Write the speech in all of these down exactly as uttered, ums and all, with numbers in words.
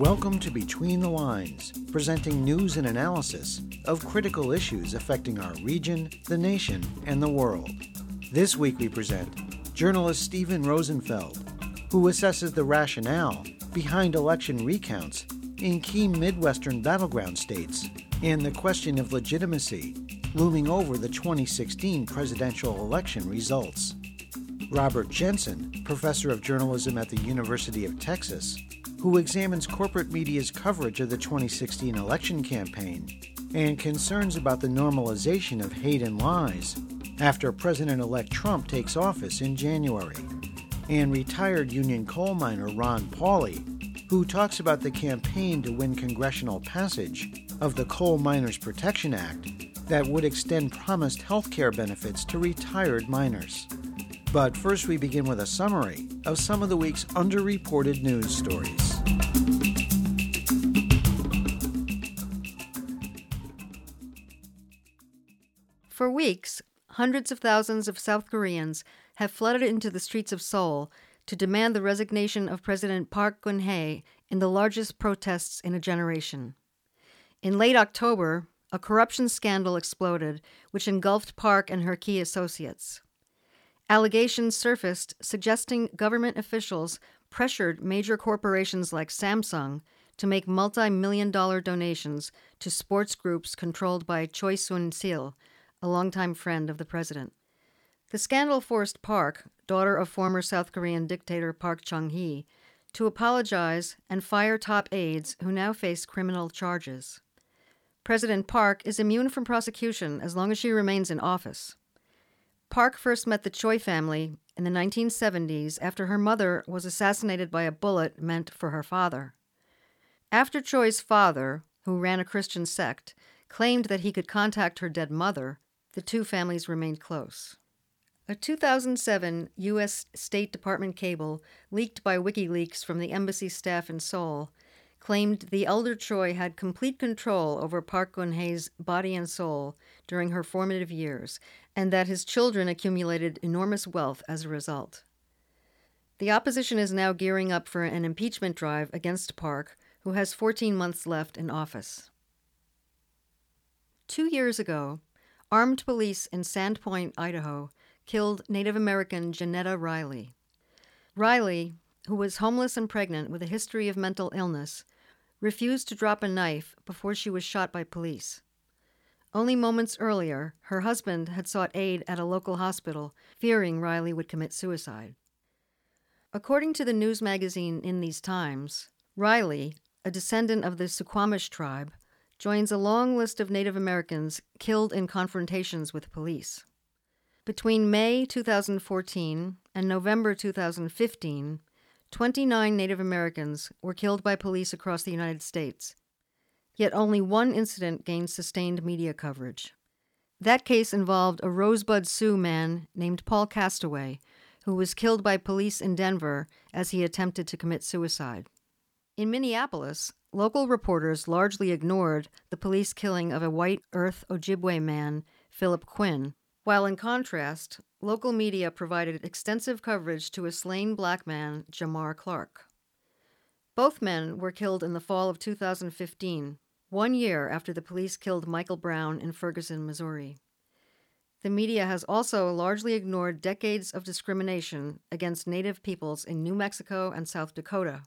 Welcome to Between the Lines, presenting news and analysis of critical issues affecting our region, the nation, and the world. This week we present journalist Stephen Rosenfeld, who assesses the rationale behind election recounts in key Midwestern battleground states and the question of legitimacy looming over the twenty sixteen presidential election results. Robert Jensen, professor of journalism at the University of Texas, who examines corporate media's coverage of the twenty sixteen election campaign and concerns about the normalization of hate and lies after President-elect Trump takes office in January, and retired union coal miner Ron Pauley, who talks about the campaign to win congressional passage of the Coal Miners Protection Act that would extend promised health care benefits to retired miners. But first we begin with a summary of some of the week's underreported news stories. For weeks, hundreds of thousands of South Koreans have flooded into the streets of Seoul to demand the resignation of President Park Geun-hye in the largest protests in a generation. In late October, a corruption scandal exploded, which engulfed Park and her key associates. Allegations surfaced suggesting government officials pressured major corporations like Samsung to make multi-million dollar donations to sports groups controlled by Choi Soon-sil, a longtime friend of the president. The scandal forced Park, daughter of former South Korean dictator Park Chung-hee, to apologize and fire top aides who now face criminal charges. President Park is immune from prosecution as long as she remains in office. Park first met the Choi family in the nineteen seventies after her mother was assassinated by a bullet meant for her father. After Choi's father, who ran a Christian sect, claimed that he could contact her dead mother, the two families remained close. A two thousand seven U S State Department cable leaked by WikiLeaks from the embassy staff in Seoul claimed the elder Choi had complete control over Park Geun-hye's body and soul during her formative years, and that his children accumulated enormous wealth as a result. The opposition is now gearing up for an impeachment drive against Park, who has fourteen months left in office. Two years ago, armed police in Sandpoint, Idaho, killed Native American Janetta Riley. Riley, who was homeless and pregnant with a history of mental illness, refused to drop a knife before she was shot by police. Only moments earlier, her husband had sought aid at a local hospital, fearing Riley would commit suicide. According to the news magazine In These Times, Riley, a descendant of the Suquamish tribe, joins a long list of Native Americans killed in confrontations with police. Between May two thousand fourteen and November two thousand fifteen, twenty-nine Native Americans were killed by police across the United States. Yet only one incident gained sustained media coverage. That case involved a Rosebud Sioux man named Paul Castaway, who was killed by police in Denver as he attempted to commit suicide. In Minneapolis, local reporters largely ignored the police killing of a white Earth Ojibwe man, Philip Quinn, while in contrast, local media provided extensive coverage to a slain black man, Jamar Clark. Both men were killed in the fall of two thousand fifteen, one year after the police killed Michael Brown in Ferguson, Missouri. The media has also largely ignored decades of discrimination against Native peoples in New Mexico and South Dakota.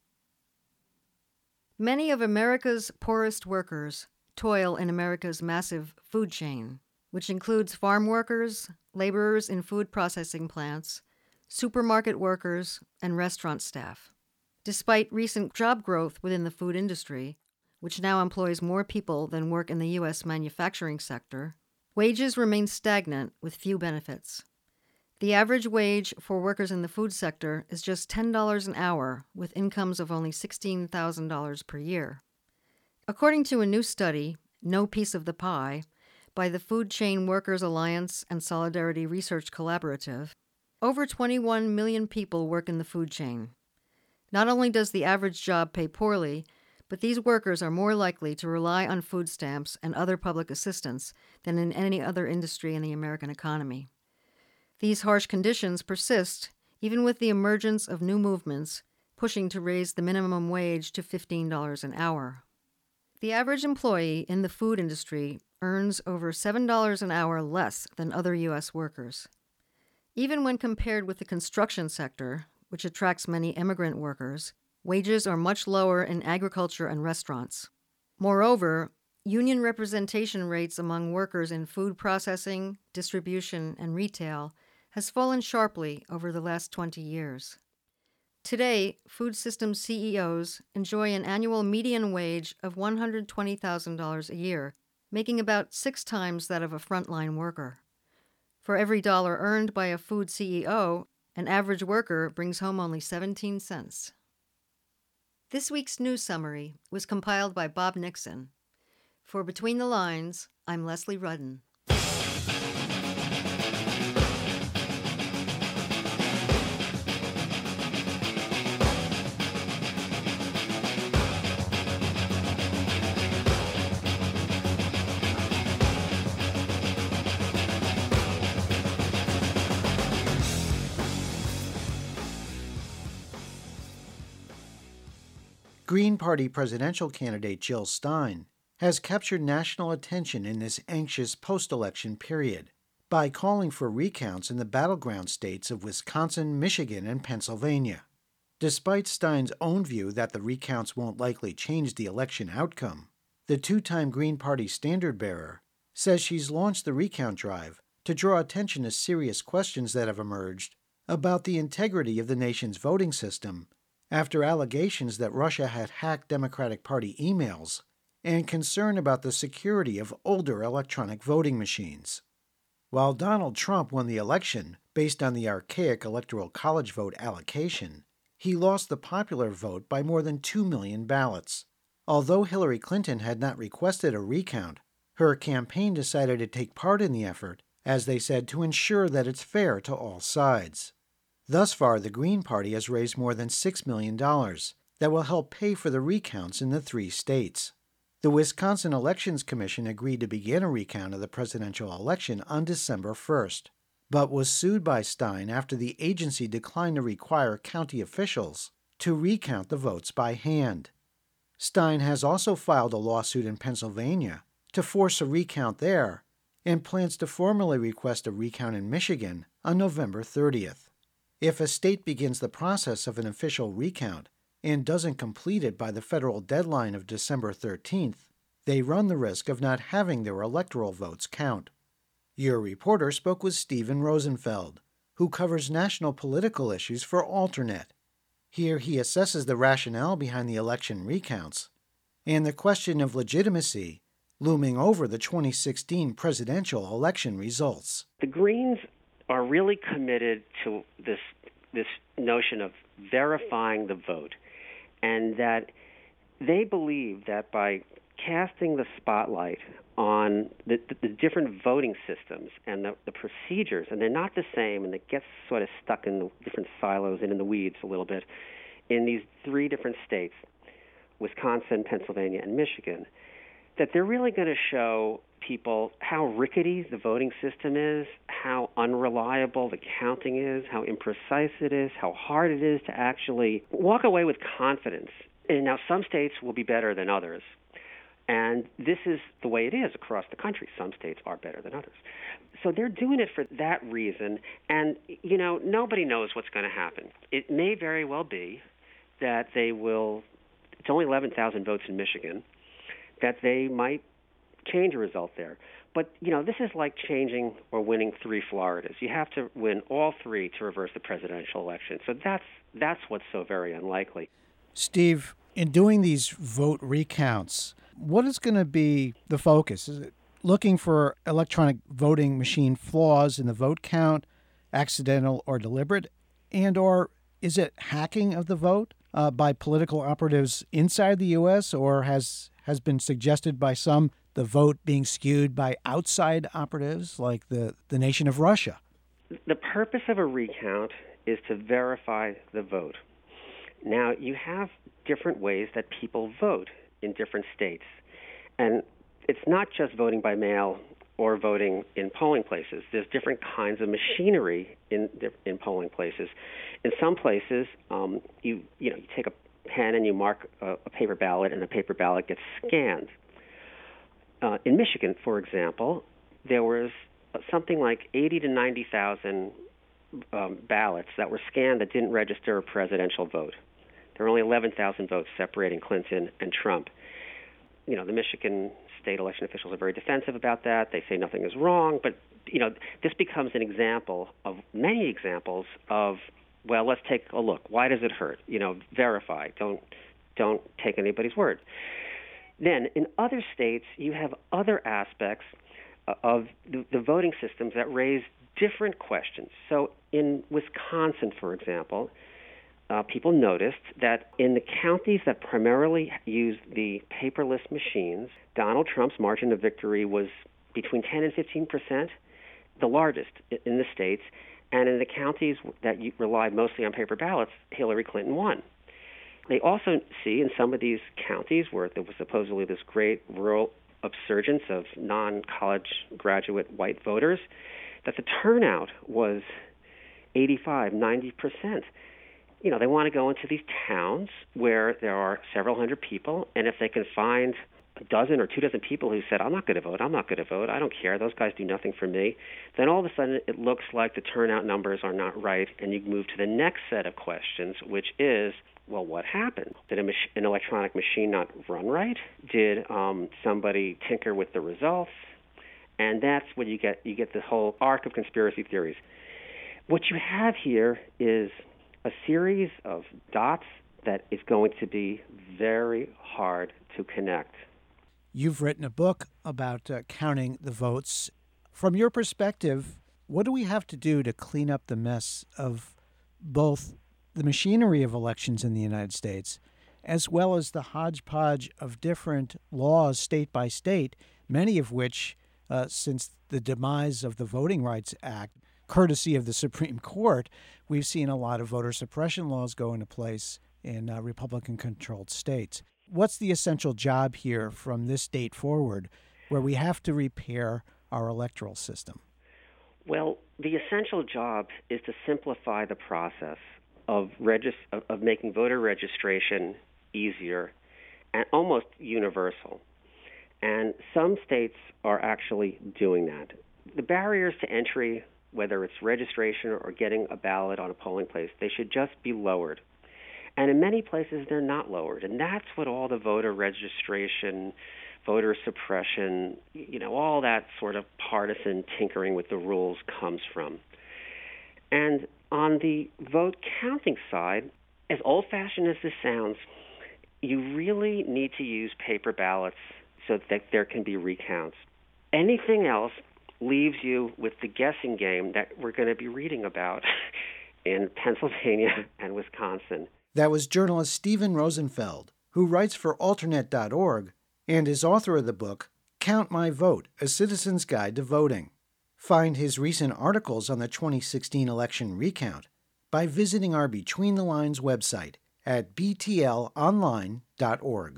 Many of America's poorest workers toil in America's massive food chain, which includes farm workers, laborers in food processing plants, supermarket workers, and restaurant staff. Despite recent job growth within the food industry, which now employs more people than work in the U S manufacturing sector, wages remain stagnant with few benefits. The average wage for workers in the food sector is just ten dollars an hour, with incomes of only sixteen thousand dollars per year. According to a new study, No Piece of the Pie, by the Food Chain Workers Alliance and Solidarity Research Collaborative, over twenty-one million people work in the food chain. Not only does the average job pay poorly, but these workers are more likely to rely on food stamps and other public assistance than in any other industry in the American economy. These harsh conditions persist even with the emergence of new movements pushing to raise the minimum wage to fifteen dollars an hour. The average employee in the food industry earns over seven dollars an hour less than other U S workers. Even when compared with the construction sector, which attracts many immigrant workers, wages are much lower in agriculture and restaurants. Moreover, union representation rates among workers in food processing, distribution, and retail has fallen sharply over the last twenty years. Today, food systems C E Os enjoy an annual median wage of one hundred twenty thousand dollars a year, making about six times that of a frontline worker. For every dollar earned by a food C E O, an average worker brings home only seventeen cents. This week's news summary was compiled by Bob Nixon. For Between the Lines, I'm Leslie Rudden. Green Party presidential candidate Jill Stein has captured national attention in this anxious post-election period by calling for recounts in the battleground states of Wisconsin, Michigan, and Pennsylvania. Despite Stein's own view that the recounts won't likely change the election outcome, the two-time Green Party standard-bearer says she's launched the recount drive to draw attention to serious questions that have emerged about the integrity of the nation's voting system after allegations that Russia had hacked Democratic Party emails and concern about the security of older electronic voting machines. While Donald Trump won the election based on the archaic Electoral College vote allocation, he lost the popular vote by more than two million ballots. Although Hillary Clinton had not requested a recount, her campaign decided to take part in the effort, as they said, to ensure that it's fair to all sides. Thus far, the Green Party has raised more than six million dollars that will help pay for the recounts in the three states. The Wisconsin Elections Commission agreed to begin a recount of the presidential election on December first, but was sued by Stein after the agency declined to require county officials to recount the votes by hand. Stein has also filed a lawsuit in Pennsylvania to force a recount there and plans to formally request a recount in Michigan on November thirtieth. If a state begins the process of an official recount and doesn't complete it by the federal deadline of December thirteenth, they run the risk of not having their electoral votes count. Your reporter spoke with Steven Rosenfeld, who covers national political issues for Alternet. Here he assesses the rationale behind the election recounts and the question of legitimacy looming over the twenty sixteen presidential election results. The Greens are really committed to this this notion of verifying the vote, and that they believe that by casting the spotlight on the, the, the different voting systems and the, the procedures, and they're not the same, and it gets sort of stuck in the different silos and in the weeds a little bit, in these three different states, Wisconsin, Pennsylvania, and Michigan, that they're really going to show people how rickety the voting system is, how unreliable the counting is, how imprecise it is, how hard it is to actually walk away with confidence. And now some states will be better than others. And this is the way it is across the country. Some states are better than others. So they're doing it for that reason. And, you know, nobody knows what's going to happen. It may very well be that they will, it's only eleven thousand votes in Michigan, that they might change a result there. But, you know, this is like changing or winning three Floridas. You have to win all three to reverse the presidential election. So that's that's what's so very unlikely. Steve, in doing these vote recounts, what is going to be the focus? Is it looking for electronic voting machine flaws in the vote count, accidental or deliberate, and or is it hacking of the vote uh, by political operatives inside the U S, or has has been suggested by some the vote being skewed by outside operatives like the, the nation of Russia? The purpose of a recount is to verify the vote. Now, you have different ways that people vote in different states. And it's not just voting by mail or voting in polling places. There's different kinds of machinery in in polling places. In some places, um, you you know you take a pen and you mark a, a paper ballot, and the paper ballot gets scanned. Uh, in Michigan, for example, there was something like eighty to ninety thousand um, ballots that were scanned that didn't register a presidential vote. There were only eleven thousand votes separating Clinton and Trump. You know, the Michigan state election officials are very defensive about that. They say nothing is wrong, but you know, this becomes an example of many examples of, well, let's take a look. Why does it hurt? You know, verify. Don't don't take anybody's word. Then, in other states, you have other aspects of the, the voting systems that raise different questions. So, in Wisconsin, for example, Uh, people noticed that in the counties that primarily used the paperless machines, Donald Trump's margin of victory was between ten and fifteen percent, the largest in the states. And in the counties that relied mostly on paper ballots, Hillary Clinton won. They also see in some of these counties where there was supposedly this great rural upsurgence of non-college graduate white voters, that the turnout was eighty-five, ninety percent. You know, they want to go into these towns where there are several hundred people, and if they can find a dozen or two dozen people who said, I'm not going to vote, I'm not going to vote, I don't care, those guys do nothing for me, then all of a sudden it looks like the turnout numbers are not right, and you move to the next set of questions, which is, well, what happened? Did a mach- an electronic machine not run right? Did um, somebody tinker with the results? And that's when you get you get the whole arc of conspiracy theories. What you have here is a series of dots that is going to be very hard to connect. You've written a book about uh, counting the votes. From your perspective, what do we have to do to clean up the mess of both the machinery of elections in the United States, as well as the hodgepodge of different laws state by state, many of which, uh, since the demise of the Voting Rights Act, courtesy of the Supreme Court, we've seen a lot of voter suppression laws go into place in uh, Republican-controlled states. What's the essential job here from this date forward where we have to repair our electoral system? Well, the essential job is to simplify the process of, regis- of, of making voter registration easier and almost universal. And some states are actually doing that. The barriers to entry, whether it's registration or getting a ballot on a polling place, they should just be lowered. And in many places, they're not lowered. And that's what all the voter registration, voter suppression, you know, all that sort of partisan tinkering with the rules comes from. And on the vote counting side, as old-fashioned as this sounds, you really need to use paper ballots so that there can be recounts. Anything else leaves you with the guessing game that we're going to be reading about in Pennsylvania and Wisconsin. That was journalist Stephen Rosenfeld, who writes for alternate dot org and is author of the book Count My Vote, A Citizen's Guide to Voting. Find his recent articles on the twenty sixteen election recount by visiting our Between the Lines website at b t l online dot org.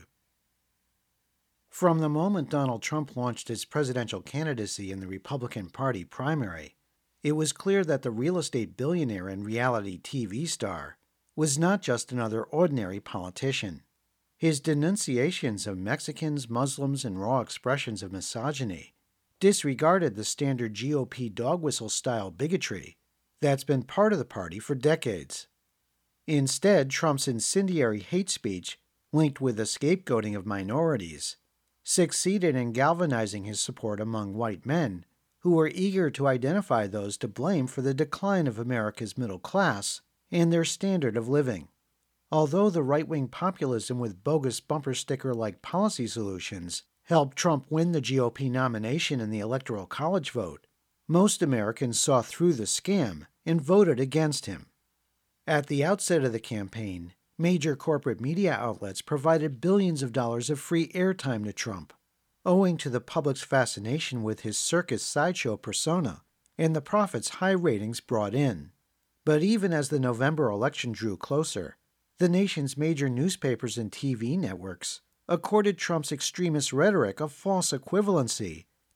From the moment Donald Trump launched his presidential candidacy in the Republican Party primary, it was clear that the real estate billionaire and reality T V star was not just another ordinary politician. His denunciations of Mexicans, Muslims, and raw expressions of misogyny disregarded the standard G O P dog whistle-style bigotry that's been part of the party for decades. Instead, Trump's incendiary hate speech, linked with the scapegoating of minorities, succeeded in galvanizing his support among white men who were eager to identify those to blame for the decline of America's middle class and their standard of living. Although the right-wing populism with bogus bumper sticker-like policy solutions helped Trump win the G O P nomination in the Electoral College vote, most Americans saw through the scam and voted against him. At the outset of the campaign, major corporate media outlets provided billions of dollars of free airtime to Trump, owing to the public's fascination with his circus sideshow persona and the profits high ratings brought in. But even as the November election drew closer, the nation's major newspapers and T V networks accorded Trump's extremist rhetoric a false equivalency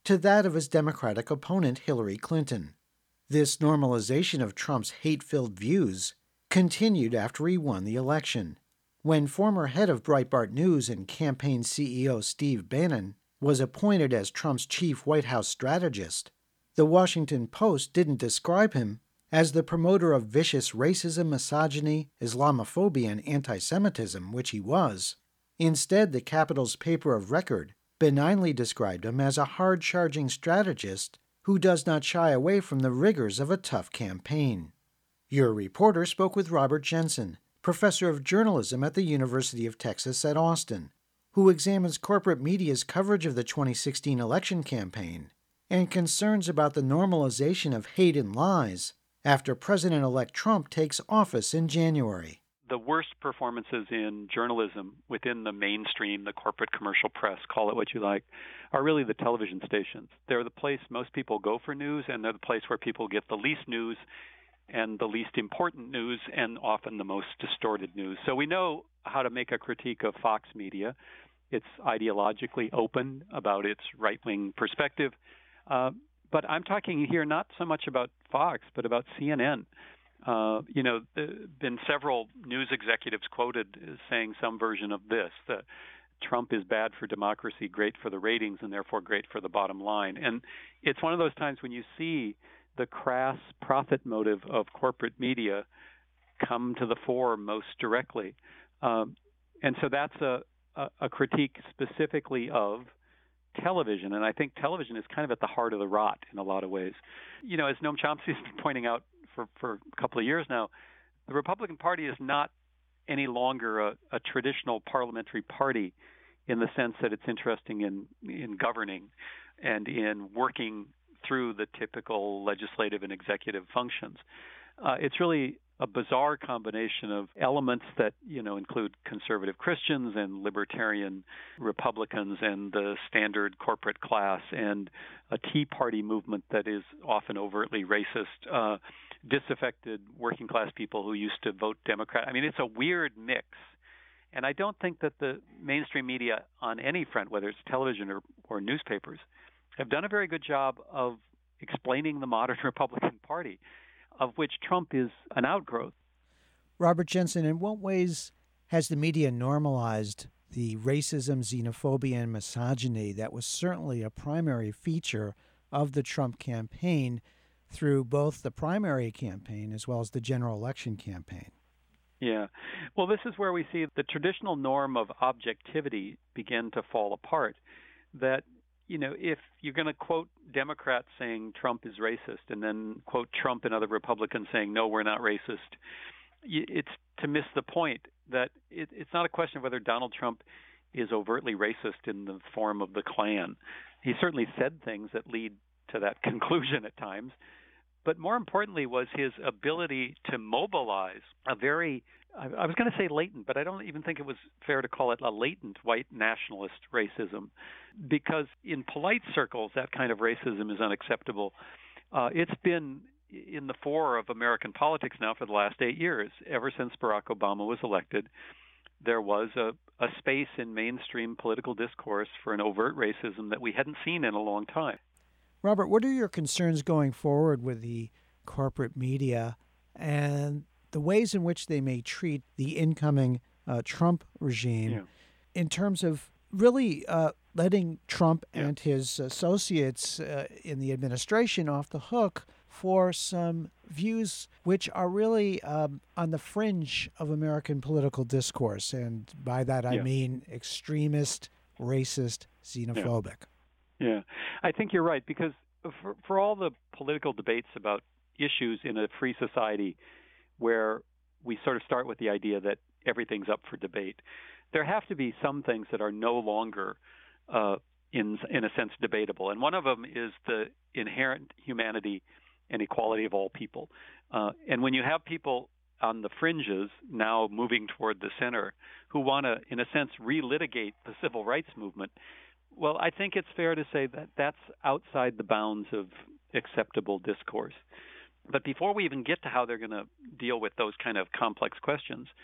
to that of his Democratic opponent Hillary Clinton. This normalization of Trump's hate-filled views continued after he won the election, when former head of Breitbart News and campaign C E O Steve Bannon was appointed as Trump's chief White House strategist. The Washington Post didn't describe him as the promoter of vicious racism, misogyny, Islamophobia, and anti-Semitism, which he was. Instead, the Capitol's paper of record benignly described him as a hard-charging strategist who does not shy away from the rigors of a tough campaign. Your reporter spoke with Robert Jensen, professor of journalism at the University of Texas at Austin, who examines corporate media's coverage of the twenty sixteen election campaign and concerns about the normalization of hate and lies after President-elect Trump takes office in January. The worst performances in journalism within the mainstream, the corporate commercial press, call it what you like, are really the television stations. They're the place most people go for news, and they're the place where people get the least news and the least important news, and often the most distorted news. So we know how to make a critique of Fox Media. It's ideologically open about its right-wing perspective. Uh, but I'm talking here not so much about Fox, but about C N N. Uh, you know, there have been several news executives quoted as saying some version of this, that Trump is bad for democracy, great for the ratings, and therefore great for the bottom line. And it's one of those times when you see the crass profit motive of corporate media come to the fore most directly. Um, and so that's a, a, a critique specifically of television, and I think television is kind of at the heart of the rot in a lot of ways. You know, as Noam Chomsky has been pointing out for, for a couple of years now, the Republican Party is not any longer a, a traditional parliamentary party in the sense that it's interesting in, in governing and in working through the typical legislative and executive functions. Uh, it's really a bizarre combination of elements that, you know, include conservative Christians and libertarian Republicans and the standard corporate class and a Tea Party movement that is often overtly racist, uh, disaffected working class people who used to vote Democrat. I mean, it's a weird mix. And I don't think that the mainstream media on any front, whether it's television or, or newspapers, have done a very good job of explaining the modern Republican Party, of which Trump is an outgrowth. Robert Jensen, in what ways has the media normalized the racism, xenophobia, and misogyny that was certainly a primary feature of the Trump campaign through both the primary campaign as well as the general election campaign? Yeah. Well, this is where we see the traditional norm of objectivity begin to fall apart. That, you know, if you're going to quote Democrats saying Trump is racist and then quote Trump and other Republicans saying, no, we're not racist, it's to miss the point that it, it's not a question of whether Donald Trump is overtly racist in the form of the Klan. He certainly said things that lead to that conclusion at times. But more importantly was his ability to mobilize a very, I was going to say latent, but I don't even think it was fair to call it a latent white nationalist racism, because in polite circles, that kind of racism is unacceptable. Uh, it's been in the fore of American politics now for the last eight years. Ever since Barack Obama was elected, there was a, a space in mainstream political discourse for an overt racism that we hadn't seen in a long time. Robert, what are your concerns going forward with the corporate media and the ways in which they may treat the incoming uh, Trump regime yeah. in terms of really uh, letting Trump yeah. and his associates uh, in the administration off the hook for some views which are really um, on the fringe of American political discourse? And by that I yeah. mean extremist, racist, xenophobic. Yeah. Yeah, I think you're right, because for, for all the political debates about issues in a free society where we sort of start with the idea that everything's up for debate, there have to be some things that are no longer, uh, in in a sense, debatable. And one of them is the inherent humanity and equality of all people. Uh, and when you have people on the fringes now moving toward the center who want to, in a sense, relitigate the civil rights movement, well, I think it's fair to say that that's outside the bounds of acceptable discourse. But before we even get to how they're going to deal with those kind of complex questions,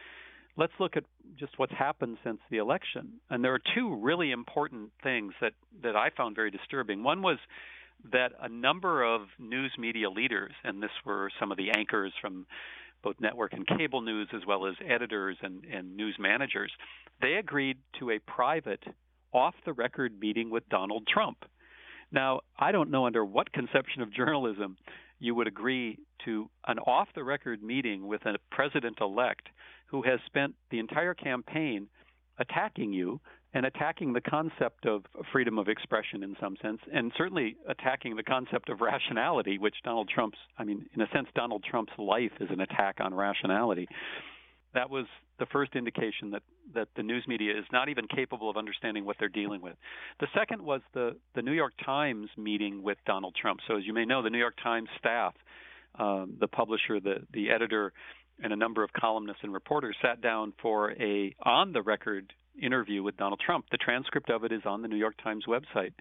let's look at just what's happened since the election. And there are two really important things that, that I found very disturbing. One was that a number of news media leaders, and this were some of the anchors from both network and cable news, as well as editors and, and news managers, they agreed to a private, off-the-record meeting with Donald Trump. Now, I don't know under what conception of journalism you would agree to an off-the-record meeting with a president-elect who has spent the entire campaign attacking you and attacking the concept of freedom of expression in some sense, and certainly attacking the concept of rationality, which Donald Trump's, I mean, in a sense, Donald Trump's life is an attack on rationality. That was the first indication that, that the news media is not even capable of understanding what they're dealing with. The second was the, the New York Times meeting with Donald Trump. So as you may know, the New York Times staff, um, the publisher, the, the editor, and a number of columnists and reporters sat down for a on-the-record interview with Donald Trump. The transcript of it is on the New York Times website.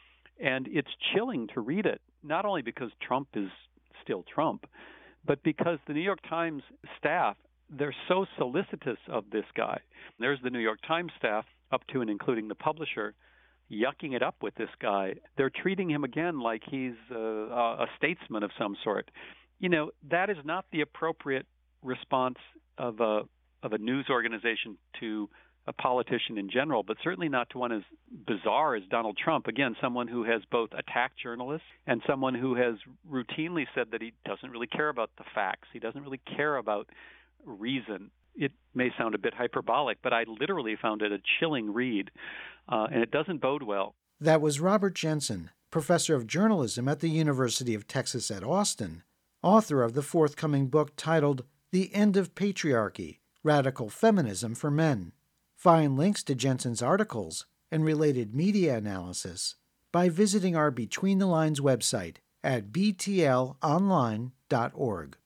And it's chilling to read it, not only because Trump is still Trump, but because the New York Times staff, they're so solicitous of this guy. There's the New York Times staff, up to and including the publisher, yucking it up with this guy. They're treating him again like he's a, a statesman of some sort. You know, that is not the appropriate response of a of a news organization to a politician in general, but certainly not to one as bizarre as Donald Trump. Again, someone who has both attacked journalists and someone who has routinely said that he doesn't really care about the facts. He doesn't really care about reason. It may sound a bit hyperbolic, but I literally found it a chilling read, uh, and it doesn't bode well. That was Robert Jensen, professor of journalism at the University of Texas at Austin, author of the forthcoming book titled The End of Patriarchy, Radical Feminism for Men. Find links to Jensen's articles and related media analysis by visiting our Between the Lines website at b t l online dot org.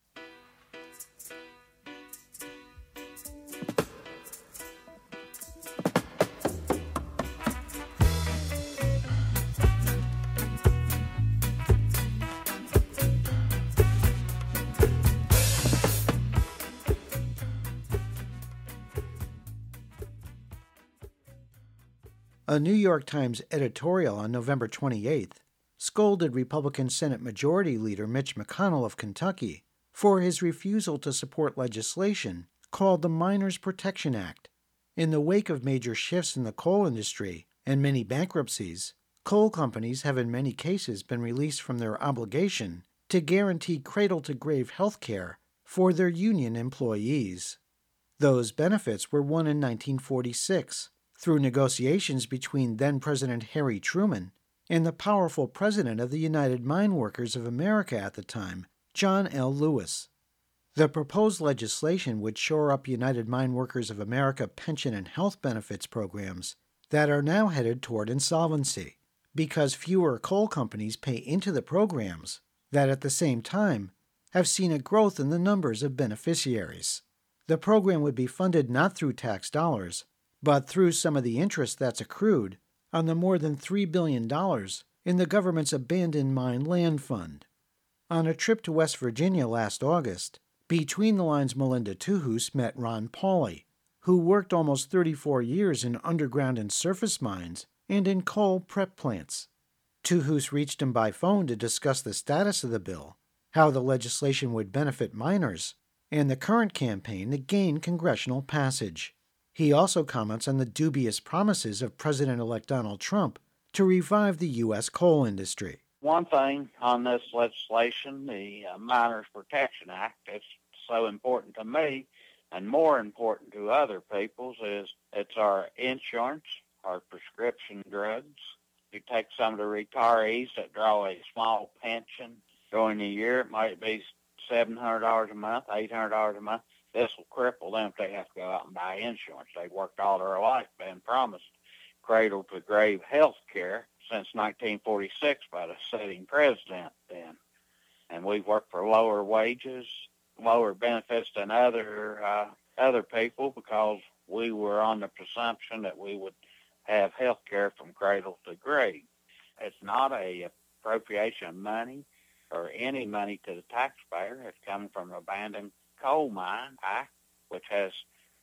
A New York Times editorial on November twenty-eighth scolded Republican Senate Majority Leader Mitch McConnell of Kentucky for his refusal to support legislation called the Miners Protection Act. In the wake of major shifts in the coal industry and many bankruptcies, coal companies have in many cases been released from their obligation to guarantee cradle-to-grave health care for their union employees. Those benefits were won in nineteen forty-six through negotiations between then-President Harry Truman and the powerful president of the United Mine Workers of America at the time, John L. Lewis. The proposed legislation would shore up United Mine Workers of America pension and health benefits programs that are now headed toward insolvency because fewer coal companies pay into the programs that at the same time have seen a growth in the numbers of beneficiaries. The program would be funded not through tax dollars, but through some of the interest that's accrued on the more than three billion dollars in the government's abandoned mine land fund. On a trip to West Virginia last August, Between the Lines' Melinda Tuhus met Ron Pauley, who worked almost thirty-four years in underground and surface mines and in coal prep plants. Tuhus reached him by phone to discuss the status of the bill, how the legislation would benefit miners, and the current campaign to gain congressional passage. He also comments on the dubious promises of President-elect Donald Trump to revive the U S coal industry. One thing on this legislation, the uh, Miners Protection Act, it's so important to me and more important to other people's is it's our insurance, our prescription drugs. You take some of the retirees that draw a small pension during the year, it might be seven hundred dollars a month, eight hundred dollars a month. This will cripple them if they have to go out and buy insurance. They've worked all their life, been promised cradle-to-grave health care since nineteen forty-six by the sitting president then. And we've worked for lower wages, lower benefits than other uh, other people because we were on the presumption that we would have health care from cradle to grave. It's not a appropriation of money or any money to the taxpayer. It's coming from the Abandoned Coal Mine Act, which has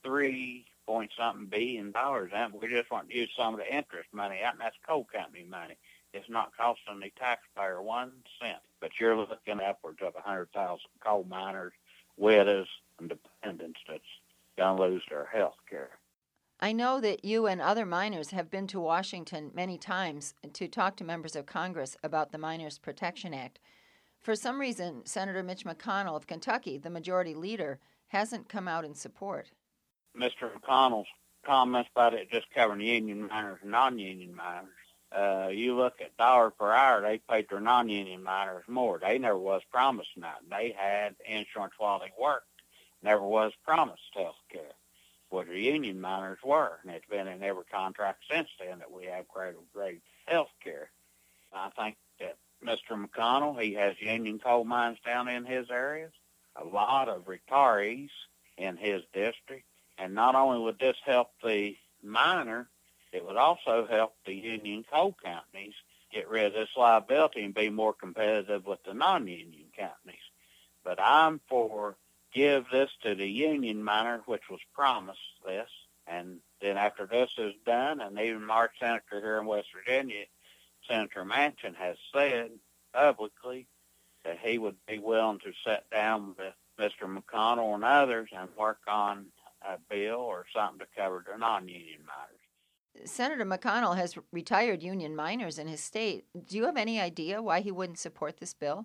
three point something billion dollars in. We just want to use some of the interest money out, and that's coal company money. It's not costing the taxpayer one cent. But you're looking upwards of one hundred thousand coal miners, widows, and dependents that's going to lose their health care. I know that you and other miners have been to Washington many times to talk to members of Congress about the Miners Protection Act. For some reason, Senator Mitch McConnell of Kentucky, the majority leader, hasn't come out in support. Mister McConnell's comments about it just covering union miners and non-union miners. Uh, you look at dollar per hour, they paid their non-union miners more. They never was promised nothing. They had insurance while they worked. Never was promised health care. What the union miners were, and it's been in every contract since then that we have great, great health care. I think that Mister McConnell, he has union coal mines down in his areas, a lot of retirees in his district, and not only would this help the miner, it would also help the union coal companies get rid of this liability and be more competitive with the non-union companies. But I'm for give this to the union miner, which was promised this, and then after this is done, and even our senator here in West Virginia, Senator Manchin, has said publicly that he would be willing to sit down with Mister McConnell and others and work on a bill or something to cover the non-union miners. Senator McConnell has retired union miners in his state. Do you have any idea why he wouldn't support this bill?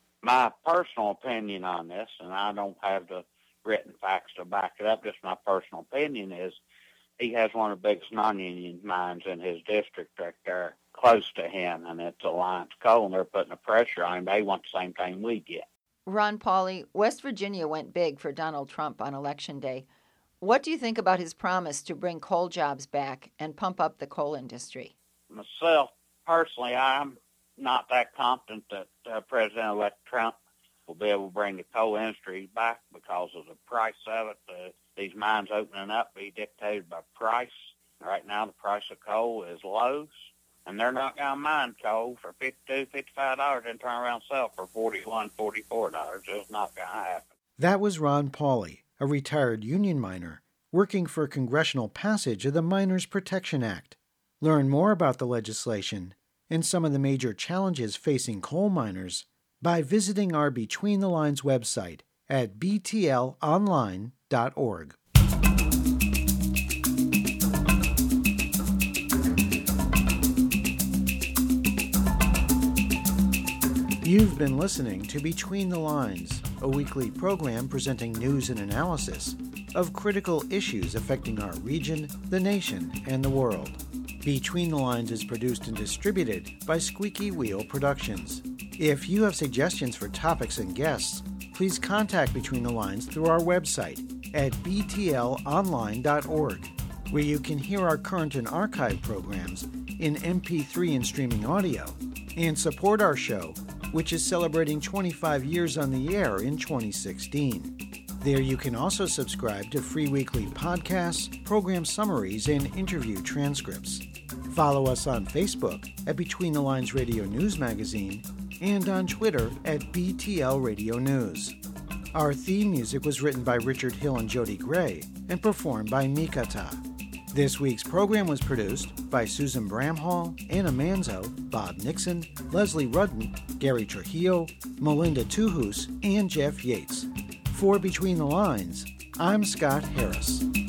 My personal opinion on this, and I don't have the written facts to back it up, just my personal opinion is he has one of the biggest non-union mines in his district right there close to him, and it's Alliance Coal, and they're putting the pressure on him. They want the same thing we get. Ron Pauley, West Virginia went big for Donald Trump on Election Day. What do you think about his promise to bring coal jobs back and pump up the coal industry? Myself, personally, I'm not that confident that uh, President-elect Trump will be able to bring the coal industry back because of the price of it. Uh, these mines opening up be dictated by price. Right now, the price of coal is low, and they're not going to mine coal for fifty-two dollars, fifty-five dollars and turn around and sell for forty-one dollars, forty-four dollars. It's not going to happen. That was Ron Pauley, a retired union miner working for congressional passage of the Miners Protection Act. Learn more about the legislation and some of the major challenges facing coal miners by visiting our Between the Lines website at b t l online dot org. You've been listening to Between the Lines, a weekly program presenting news and analysis of critical issues affecting our region, the nation, and the world. Between the Lines is produced and distributed by Squeaky Wheel Productions. If you have suggestions for topics and guests, please contact Between the Lines through our website at b t l online dot org, where you can hear our current and archive programs in M P three and streaming audio, and support our show, which is celebrating twenty-five years on the air in twenty sixteen. There you can also subscribe to free weekly podcasts, program summaries, and interview transcripts. Follow us on Facebook at Between the Lines Radio News Magazine and on Twitter at B T L Radio News. Our theme music was written by Richard Hill and Jody Gray and performed by Mikata. This week's program was produced by Susan Bramhall, Anna Manzo, Bob Nixon, Leslie Rudden, Gary Trujillo, Melinda Tuhus, and Jeff Yates. For Between the Lines, I'm Scott Harris.